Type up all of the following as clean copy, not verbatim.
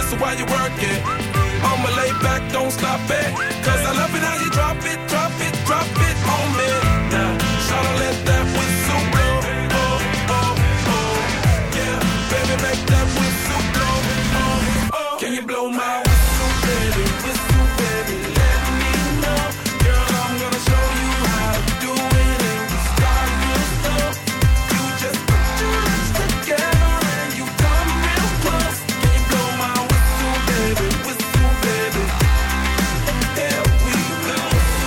so why you work it? I'ma lay back, don't stop it. Cause I love it how you drop it, drop it, drop it on me. Yeah, shout let that whistle blow. Oh, oh, oh. Yeah, baby, make that whistle blow. Oh, oh. Can you blow my whistle, baby? Whistle, baby, let me know. Girl, I'm gonna show you how to do it. And we start real slow. You just put your lips together and you come real close. Can you blow my whistle, baby? Whistle, baby. Here we go.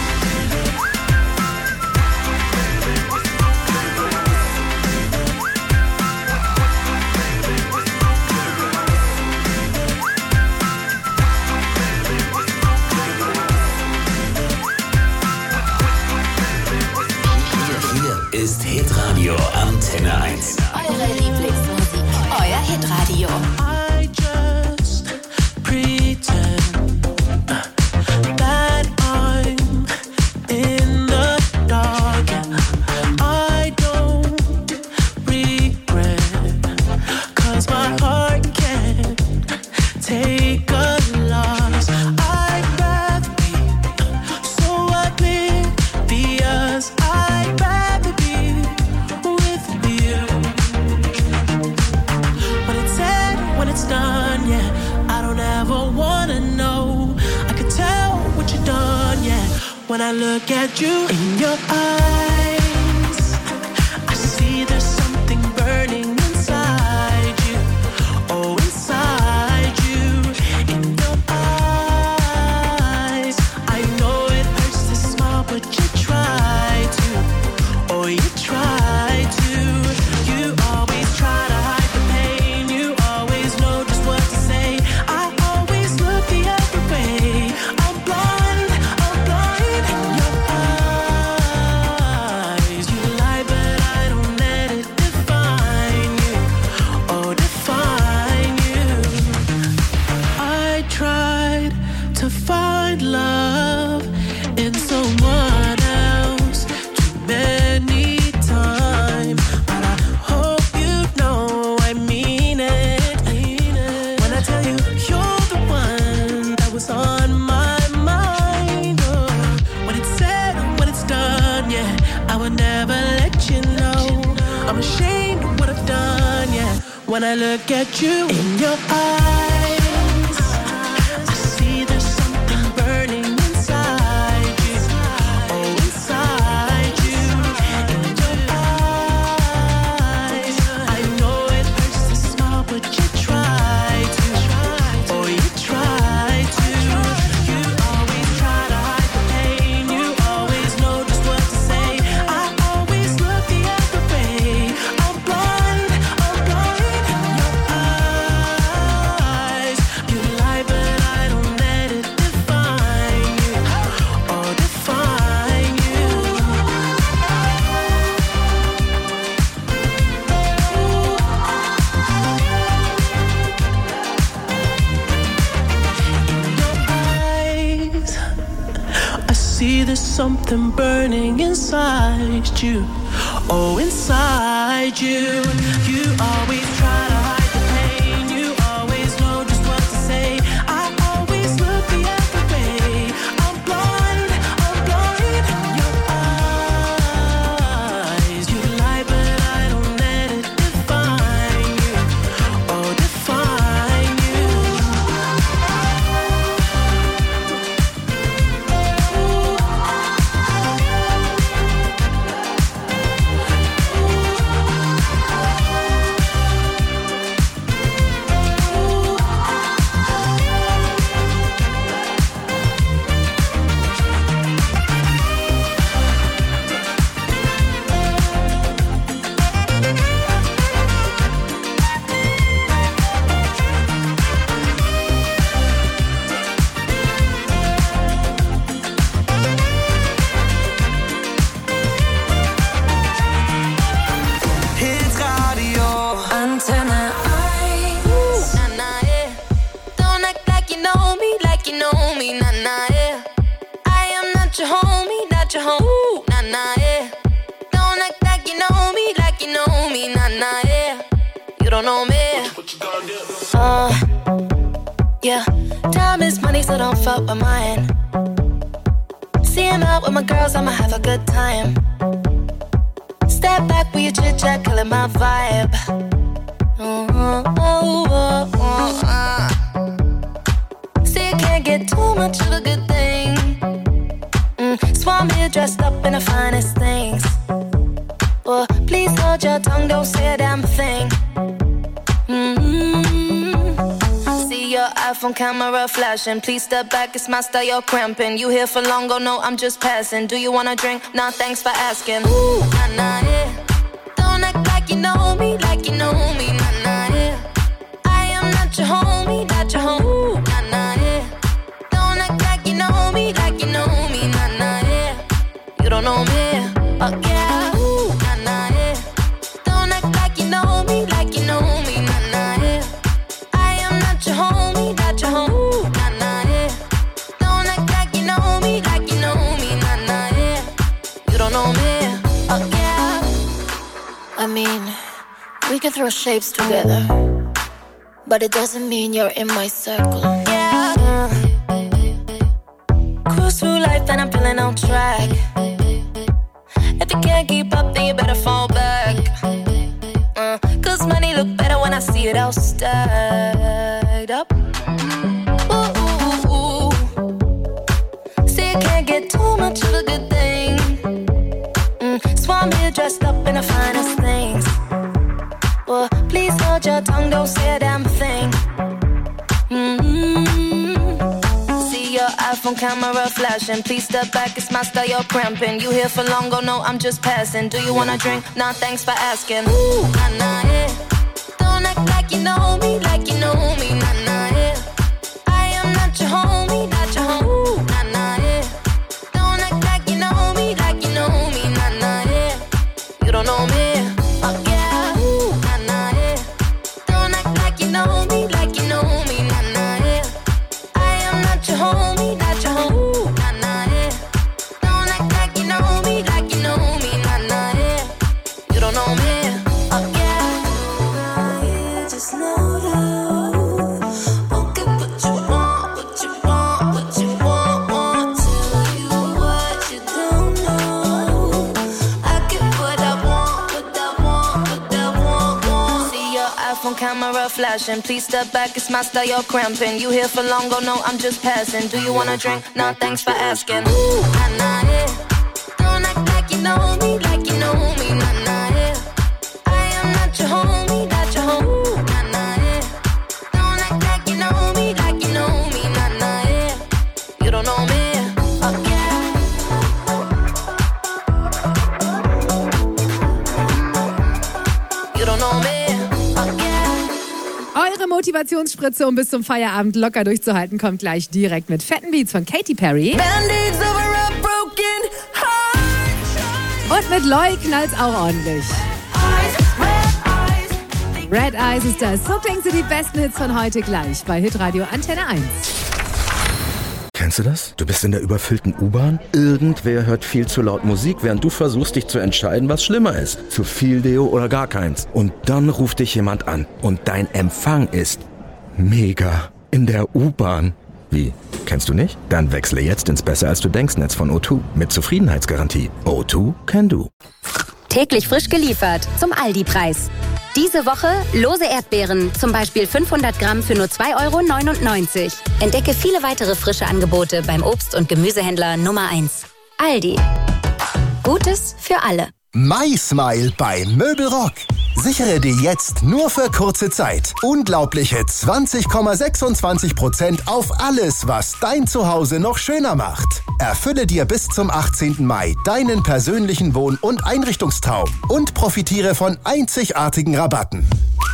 Hier ist Hitradio Antenne 1. Eure Lieblingsmusik, euer Hitradio. I just pretend that I'm in the dark. I don't regret, 'cause my heart can't take a loss. I'd rather be so oblivious. I'd rather be with you. When it's said, when it's done, yeah, I don't ever wanna know. I could tell what you've done, yeah. When I look at you in your eyes, I see there's something burning inside you. Oh, inside you, in your eyes. I know it hurts to smile, but you try to. Oh, you try to. You always try to hide the pain. You always know just what to say. I always look the other way. I'm blind in your eyes. You lie, but I don't let it define you. Oh, define you. I tried to find love in someone else too many times, but I hope you know I mean it. When I tell you you're the one that was on my mind. Oh, when it's said and when it's done, yeah, I would never let you know. I'm ashamed of what I've done, yeah. When I look at you in your eyes, I see there's something burning inside you. Oh, inside you, in your eyes. I know it hurts to smile, but you try to. Oh, you try to. You always try to hide the pain. You always know just what to say. I always look the other way. I'm blind in your eyes. You lie, but I don't let it define you. Oh, define you. In your eyes, I see there's something burning inside you. Oh, inside you. You always try to hide the pain. You always know just what to say. I always look the other way. I'm blind in your eyes. You lie, but I don't let it define you. Oh, define you. don't know me. Yeah, time is money, so don't fuck with mine. See him out with my girls, I'ma have a good time. Step back with your chit-chat, killing my vibe. See, you can't get too much of a good thing. Swam here dressed up in the finest things. Well, please hold your tongue, don't say a damn thing. See your iPhone camera flashing. Please step back, it's my style, you're cramping. You here for long, go no, I'm just passing. Do you wanna drink? Nah, thanks for asking. Ooh, nah, nah, yeah. Don't act like you know me, like you know me, nah, nah, yeah. I am not your homie, not your homie, ooh, nah, nah, yeah. Don't act like you know me, like you know me, nah, nah, yeah. You don't know me, oh yeah, ooh, nah, nah, yeah. Don't act like you know me, like you know me, nah, nah, yeah. I am not your homie, not your homie, ooh, nah, nah, yeah. Don't act like you know me, like you know me, nah, nah, yeah. You don't know me, oh yeah. I mean, we can throw shapes together, but it doesn't mean you're in my circle. Yeah. Cruise through life and I'm feeling on track. If you can't keep up, then you better fall back. Cause money look better when I see it all stacked up. Ooh, ooh, ooh. See, you can't get too much of a good thing. Swam here dressed up in the finest things. Well, please hold your tongue, don't say a damn thing. See your iPhone camera flashing. Please step back, it's my style, you're cramping. You here for long, go no, I'm just passing. Do you wanna drink? Nah, thanks for asking. Ooh, nah, nah, yeah. Don't act like you know me, like you know me, nah, nah, yeah. I am not your homie, not your homie, ooh, nah, nah, yeah. Don't act like you know me, like you know me, nah, nah, yeah. You don't know me, oh yeah, ooh, nah, nah, yeah. Don't act like you know me, like you know me, nah, nah, yeah. I am not your homie, not your homie, ooh, nah, nah, yeah. Don't act like you know me, like you know me, nah, nah, yeah. You don't know me, oh yeah. Just know that won't get what you want, what you want, what you want. Tell you what you don't know. I get what I want, what I want, what I want. See your iPhone camera flashing. Please step back, it's my style, you're cramping. You here for long, go no, I'm just passing. Do you wanna drink? Nah, thanks for asking. Ooh, nah, nah, yeah. Don't act like you know me, like you know me, nah, nah, yeah. I am not your homie, not your homie, ooh, nah, nah, yeah. Don't act like you know me, like you know me, nah, nah, yeah. You don't know me, oh yeah. You don't know me, oh yeah. Eure Motivationsspritze, um bis zum Feierabend locker durchzuhalten, kommt gleich direkt mit fetten Beats von Katy Perry. Band-Aids over a broken heart. Und mit Loy knallt's auch ordentlich. Red Eyes ist das. So klingen sie die besten Hits von heute gleich bei Hitradio Antenne 1. Kennst du das? Du bist in der überfüllten U-Bahn. Irgendwer hört viel zu laut Musik, während du versuchst, dich zu entscheiden, was schlimmer ist. Zu viel Deo oder gar keins. Und dann ruft dich jemand an. Und dein Empfang ist mega. In der U-Bahn. Wie? Kennst du nicht? Dann wechsle jetzt ins Besser-als-du-denkst-Netz von O2. Mit Zufriedenheitsgarantie. O2 can do. Täglich frisch geliefert zum Aldi-Preis. Diese Woche lose Erdbeeren, zum Beispiel 500 Gramm für nur 2,99 €. Entdecke viele weitere frische Angebote beim Obst- und Gemüsehändler Nummer 1. Aldi. Gutes für alle. MySmile bei Möbelrock. Sichere dir jetzt nur für kurze Zeit unglaubliche 20,26% auf alles, was dein Zuhause noch schöner macht. Erfülle dir bis zum 18. Mai deinen persönlichen Wohn- und Einrichtungstraum und profitiere von einzigartigen Rabatten.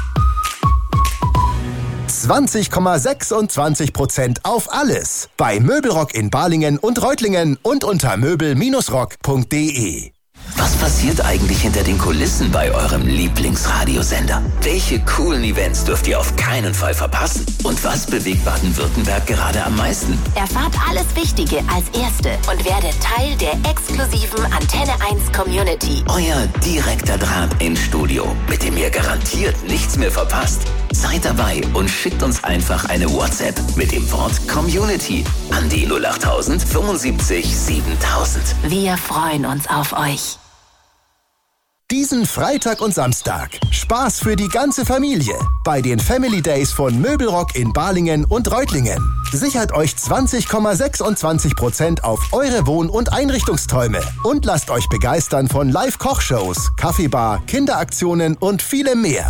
20,26% auf alles bei Möbelrock in Balingen und Reutlingen und unter möbel-rock.de. Was passiert eigentlich hinter den Kulissen bei eurem Lieblingsradiosender? Welche coolen Events dürft ihr auf keinen Fall verpassen? Und was bewegt Baden-Württemberg gerade am meisten? Erfahrt alles Wichtige als Erste und werdet Teil der exklusiven Antenne 1 Community. Euer direkter Draht ins Studio, mit dem ihr garantiert nichts mehr verpasst. Seid dabei und schickt uns einfach eine WhatsApp mit dem Wort Community an die 08000 75 7000. Wir freuen uns auf euch. Diesen Freitag und Samstag Spaß für die ganze Familie bei den Family Days von Möbelrock in Balingen und Reutlingen. Sichert euch 20,26% auf eure Wohn- und Einrichtungsträume und lasst euch begeistern von Live-Kochshows, Kaffeebar, Kinderaktionen und vielem mehr.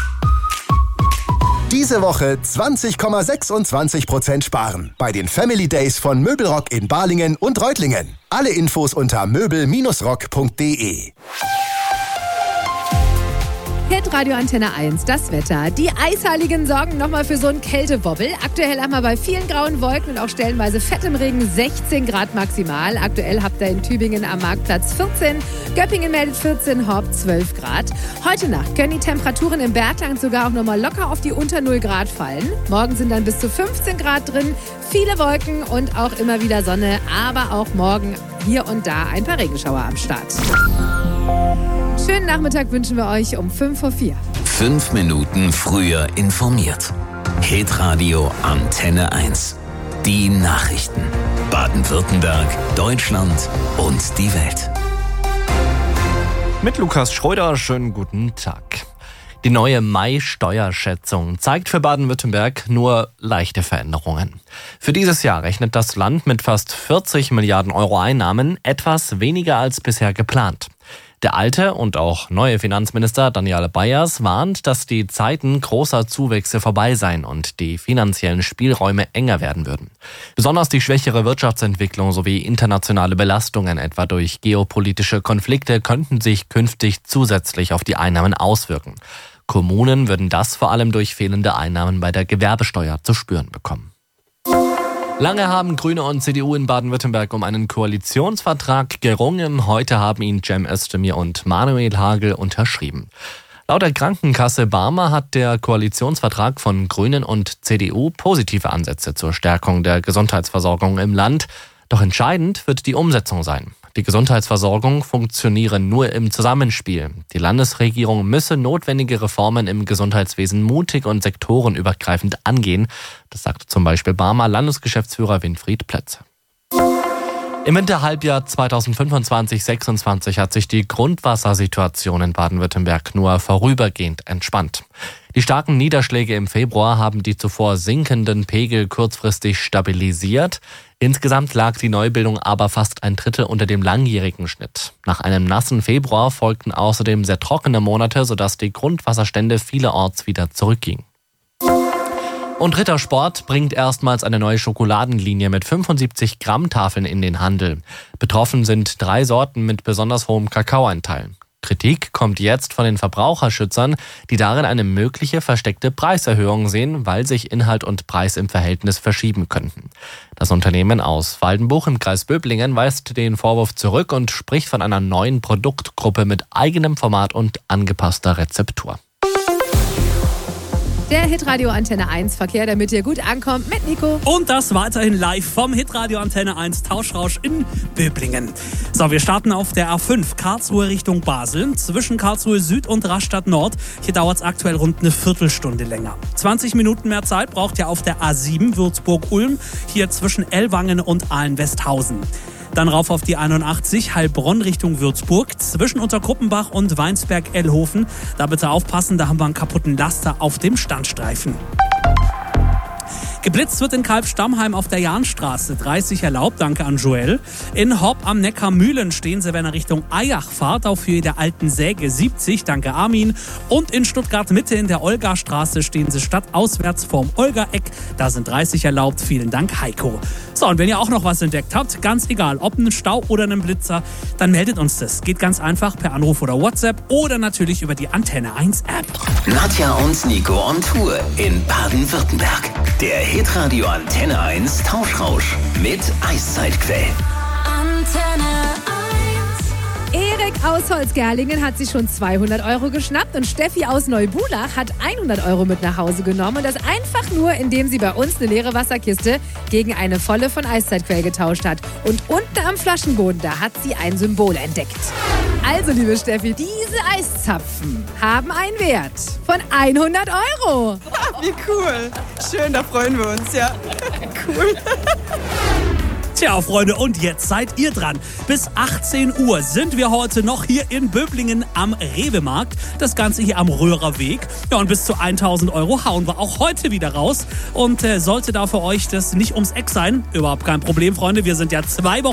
Diese Woche 20,26% sparen bei den Family Days von Möbelrock in Balingen und Reutlingen. Alle Infos unter möbel-rock.de. Hitradio Antenne 1, das Wetter. Die Eisheiligen sorgen nochmal für so einen Kältewobbel. Aktuell haben wir bei vielen grauen Wolken und auch stellenweise fettem Regen 16 Grad maximal. Aktuell habt ihr in Tübingen am Marktplatz 14, Göppingen meldet 14, Horb 12 Grad. Heute Nacht können die Temperaturen im Bergland sogar auch nochmal locker auf die unter 0 Grad fallen. Morgen sind dann bis zu 15 Grad drin, viele Wolken und auch immer wieder Sonne, aber auch morgen hier und da ein paar Regenschauer am Start. Schönen Nachmittag wünschen wir euch um 5:04. 5 Minuten früher informiert. Hitradio Antenne 1. Die Nachrichten. Baden-Württemberg, Deutschland und die Welt. Mit Lukas Schröder, schönen guten Tag. Die neue Mai-Steuerschätzung zeigt für Baden-Württemberg nur leichte Veränderungen. Für dieses Jahr rechnet das Land mit fast 40 Milliarden Euro Einnahmen, etwas weniger als bisher geplant. Der alte und auch neue Finanzminister Daniel Bayers warnt, dass die Zeiten großer Zuwächse vorbei seien und die finanziellen Spielräume enger werden würden. Besonders die schwächere Wirtschaftsentwicklung sowie internationale Belastungen, etwa durch geopolitische Konflikte, könnten sich künftig zusätzlich auf die Einnahmen auswirken. Kommunen würden das vor allem durch fehlende Einnahmen bei der Gewerbesteuer zu spüren bekommen. Lange haben Grüne und CDU in Baden-Württemberg um einen Koalitionsvertrag gerungen. Heute haben ihn Cem Özdemir und Manuel Hagel unterschrieben. Laut der Krankenkasse Barmer hat der Koalitionsvertrag von Grünen und CDU positive Ansätze zur Stärkung der Gesundheitsversorgung im Land. Doch entscheidend wird die Umsetzung sein. Die Gesundheitsversorgung funktioniere nur im Zusammenspiel. Die Landesregierung müsse notwendige Reformen im Gesundheitswesen mutig und sektorenübergreifend angehen. Das sagt zum Beispiel Barmer Landesgeschäftsführer Winfried Plötze. Im Winterhalbjahr 2025/26 hat sich die Grundwassersituation in Baden-Württemberg nur vorübergehend entspannt. Die starken Niederschläge im Februar haben die zuvor sinkenden Pegel kurzfristig stabilisiert. Insgesamt lag die Neubildung aber fast ein Drittel unter dem langjährigen Schnitt. Nach einem nassen Februar folgten außerdem sehr trockene Monate, sodass die Grundwasserstände vielerorts wieder zurückgingen. Und Rittersport bringt erstmals eine neue Schokoladenlinie mit 75 Gramm Tafeln in den Handel. Betroffen sind 3 Sorten mit besonders hohem Kakaoanteil. Kritik kommt jetzt von den Verbraucherschützern, die darin eine mögliche versteckte Preiserhöhung sehen, weil sich Inhalt und Preis im Verhältnis verschieben könnten. Das Unternehmen aus Waldenbuch im Kreis Böblingen weist den Vorwurf zurück und spricht von einer neuen Produktgruppe mit eigenem Format und angepasster Rezeptur. Der Hitradio Antenne 1 Verkehr, damit ihr gut ankommt, mit Nico. Und das weiterhin live vom Hitradio Antenne 1 Tauschrausch in Böblingen. So, wir starten auf der A5 Karlsruhe Richtung Basel. Zwischen Karlsruhe Süd und Rastatt Nord. Hier dauert es aktuell rund eine Viertelstunde länger. 20 Minuten mehr Zeit braucht ihr auf der A7 Würzburg-Ulm. Hier zwischen Ellwangen und Ahlen-Westhausen. Dann rauf auf die 81 Heilbronn Richtung Würzburg. Zwischen Unterkruppenbach und Weinsberg-Ellhofen. Da bitte aufpassen, da haben wir einen kaputten Laster auf dem Standstreifen. Geblitzt wird in Kalb-Stammheim auf der Jahnstraße. 30 erlaubt, danke an Joel. In Horb am Neckar-Mühlen stehen sie, wenn er Richtung Eyach fahrt, auf Höhe der Alten Säge 70, danke Armin. Und in Stuttgart-Mitte in der Olgastraße stehen sie stadtauswärts vorm Olga-Eck. Da sind 30 erlaubt, vielen Dank Heiko. So, und wenn ihr auch noch was entdeckt habt, ganz egal, ob einen Stau oder einen Blitzer, dann meldet uns das. Geht ganz einfach per Anruf oder WhatsApp oder natürlich über die Antenne 1 App. Nadja und Nico on Tour in Baden-Württemberg. Der Hitradio Antenne 1 Tauschrausch mit Eiszeitquell. Antenne 1. Erik aus Holzgerlingen hat sich schon 200 € geschnappt und Steffi aus Neubulach hat 100 € mit nach Hause genommen. Und das einfach nur, indem sie bei uns eine leere Wasserkiste gegen eine volle von Eiszeitquell getauscht hat. Und unten am Flaschenboden, da hat sie ein Symbol entdeckt. Also, liebe Steffi, diese Eiszapfen haben einen Wert von 100 €. Wie cool. Schön, da freuen wir uns, ja. Cool. Tja, Freunde, und jetzt seid ihr dran. Bis 18 Uhr sind wir heute noch hier in Böblingen am Rewe-Markt. Das Ganze hier am Röhrer-Weg. Ja, und bis zu 1.000 € hauen wir auch heute wieder raus. Und sollte da für euch das nicht ums Eck sein, überhaupt kein Problem, Freunde. Wir sind ja 2 Wochen